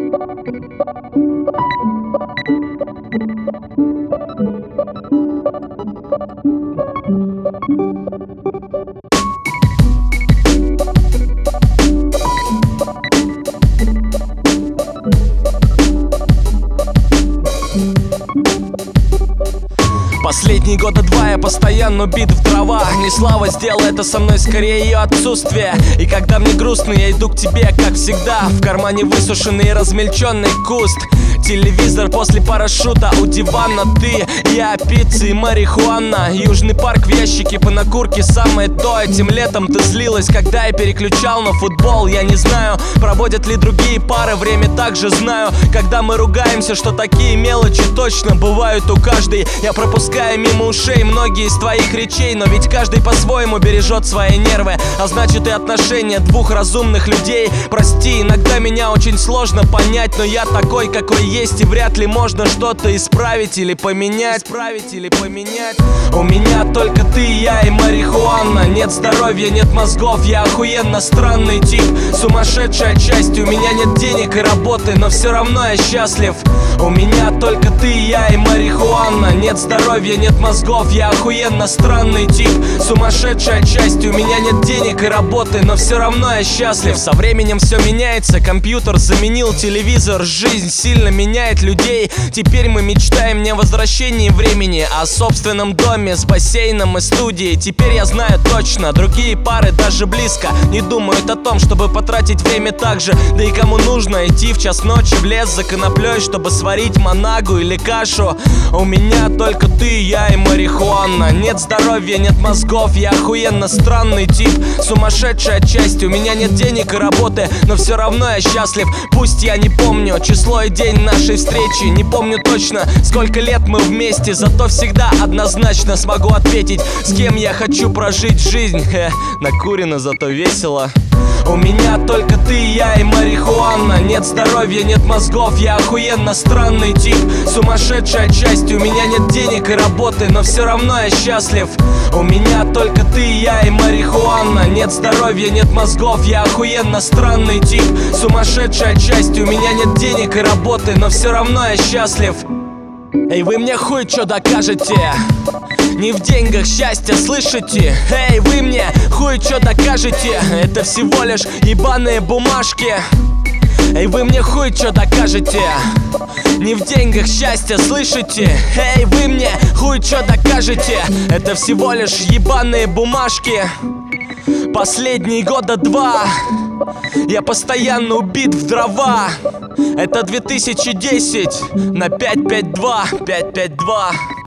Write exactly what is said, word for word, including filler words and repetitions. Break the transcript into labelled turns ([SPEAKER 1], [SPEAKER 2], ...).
[SPEAKER 1] Последние года два я постоянно убит в дрова. Не слава сделала это со мной, скорее ее отсутствие. И когда мне грустно, я иду к тебе, как всегда. В кармане высушенный и размельченный куст. Телевизор после парашюта, у дивана ты, я, пицца и марихуана. Южный парк в ящике, по накурке самое то. Этим летом ты злилась, когда я переключал на футбол. Я не знаю, проводят ли другие пары время, также знаю. Когда мы ругаемся, что такие мелочи точно бывают у каждой. Я пропускаю мимо ушей многие из твоих речей, но ведь каждый по-своему бережет свои нервы, а значит и отношения двух разумных людей. Прости, иногда меня очень сложно понять, но я такой, какой есть, и вряд ли можно что-то исправить или поменять. Исправить или поменять. У меня только ты, я и марихуана. Нет здоровья, нет мозгов, я охуенно странный тип. Сумасшедшая часть, у меня нет денег и работы, но все равно я счастлив. У меня только ты, я и марихуана. Нет здоровья, нет мозгов, я охуенно странный тип. Сумасшедшая часть, у меня нет денег и работы, но все равно я счастлив. Со временем все меняется, компьютер заменил телевизор. Жизнь сильно меняет людей. Теперь мы мечтаем не о возвращении времени, а о собственном доме с бассейном и студией. Теперь я знаю точно, другие пары даже близко не думают о том, чтобы потратить время так же. Да и кому нужно идти в час ночи в лес за коноплей, чтобы сварить манагу или кашу? У меня только ты, я и марихуана. Нет здоровья, нет мозгов, я охуенно странный тип. Сумасшедшая часть, у меня нет денег и работы, но все равно я счастлив. Пусть я не помню число и день нашей встречи, не помню точно, сколько лет мы вместе, зато всегда однозначно смогу ответить, с кем я хочу прожить жизнь. Хе, накурено, зато весело. У меня только ты, я и марихуана. Нет здоровья, нет мозгов, я охуенно странный тип. Сумасшедшая часть, у меня нет денег и работы, но все равно я счастлив. У меня только ты, я и марихуана. Нет здоровья, нет мозгов, я охуенно странный тип. Сумасшедшая часть, у меня нет денег и работы, но все равно я счастлив. Эй, вы мне хуй чё докажете? Не в деньгах счастье, слышите? Эй, вы мне хуй чё докажете? Это всего лишь ебаные бумажки. Эй, вы мне хуй чё докажете? Не в деньгах счастье, слышите? Эй, вы мне хуй чё докажете? Это всего лишь ебаные бумажки. Последние года два я постоянно убит в дрова. Это две тысячи десять на пять пять два, пять пять два.